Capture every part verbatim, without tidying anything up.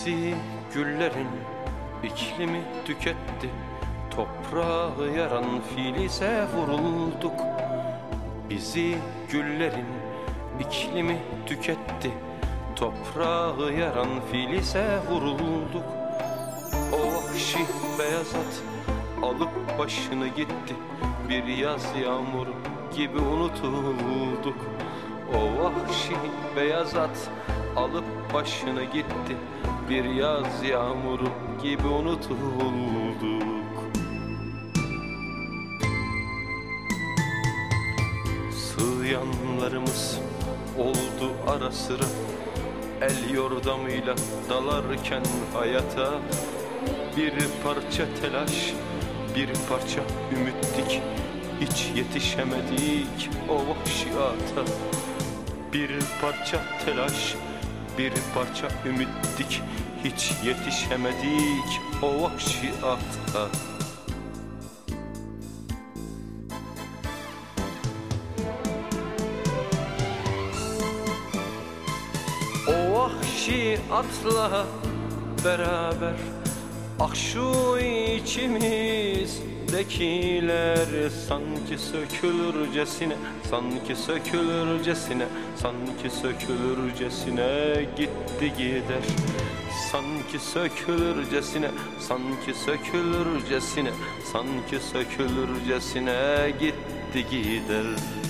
Bizi güllerin iklimi tüketti, toprağı yaran filize vurulduk. Bizi güllerin iklimi tüketti, toprağı yaran filize vurulduk. O vahşi beyaz at alıp başını gitti, bir yaz yağmuru gibi unutulduk. O vahşi beyaz at alıp başını gitti, bir yaz yağmuru gibi unutulduk. Sığyanlarımız oldu ara sıra, el yordamıyla dalarken hayata. Bir parça telaş, bir parça ümittik, hiç yetişemedik o vahşi ata. Bir parça telaş, bir parça ümittik, hiç yetişemedik o vahşi ata. O vahşi atla beraber ah şu içimizdekiler sanki sökülürcesine, sanki sökülürcesine, sanki sökülürcesine gitti gider. Sanki sökülürcesine, sanki sökülürcesine, sanki sökülürcesine gitti gider.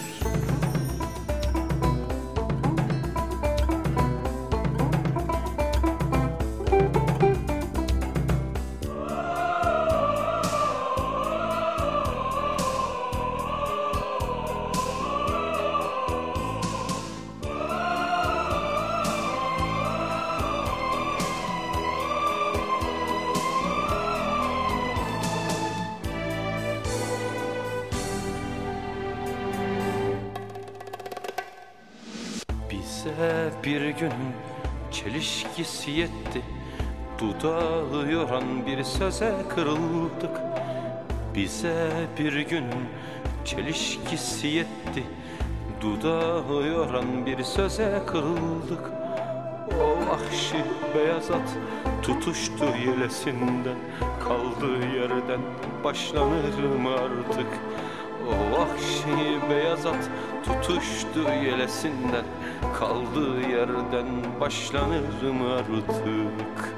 Bize bir günün çelişkisi yetti, dudağı yoran bir söze kırıldık. Bize bir günün çelişkisi yetti, dudağı yoran bir söze kırıldık. O vahşi beyaz at tutuştu yelesinden, kaldığı yerden başlanır mı artık? O vahşi beyaz at tutuştu yelesinden, kaldığı yerden başlanır mı artık?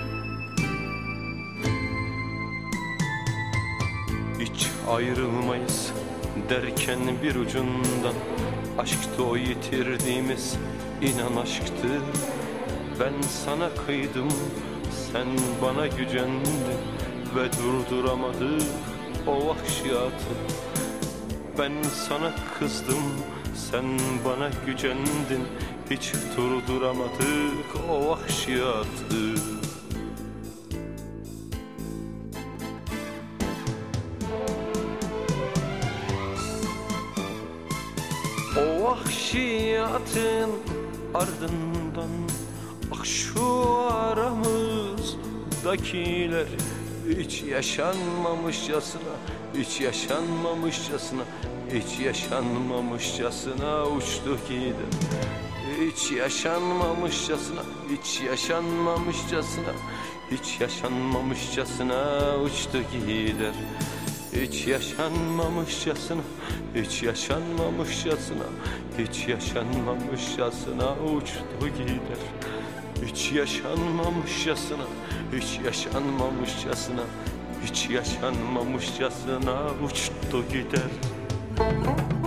Hiç ayrılmayız derken bir ucundan, aşktı o yitirdiğimiz, inan aşktı. Ben sana kıydım, sen bana gücendin ve durduramadık o vahşi atı. Ben sana kızdım, sen bana gücendin, hiç durduramadık o vahşi atı. O vahşi atın ardından ah şu aramızdakiler hiç yaşanmamışçasına, hiç yaşanmamışçasına, hiç yaşanmamışçasına uçtu gider. Hiç yaşanmamışçasına, hiç yaşanmamışçasına, hiç yaşanmamışçasına uçtu gider. Hiç yaşanmamışçasına, hiç yaşanmamışçasına, hiç yaşanmamışçasına uçtu gider. Hiç yaşanmamışçasına, hiç yaşanmamışçasına, hiç yaşanmamışçasına uçtu gider.